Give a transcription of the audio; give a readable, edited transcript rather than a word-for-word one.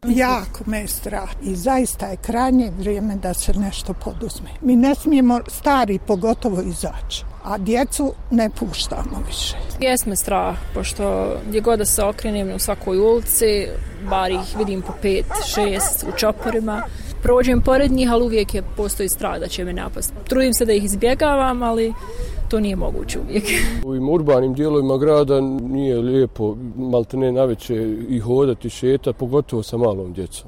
Jako me je strah i zaista je krajnje vrijeme da se nešto poduzme. Mi ne smijemo stari pogotovo izaći, a djecu ne puštamo više. Jesme strah, pošto gdje god da se okrenem u svakoj ulici, bar ih vidim po 5, 6 u čoporima. Prođem pored njih, ali uvijek postoji strah da će me napasti. Trudim se da ih izbjegavam, ali to nije moguće uvijek. U ovim urbanim dijelovima grada nije lijepo maltene navečer i hodati, šetati, pogotovo sa malom djecom.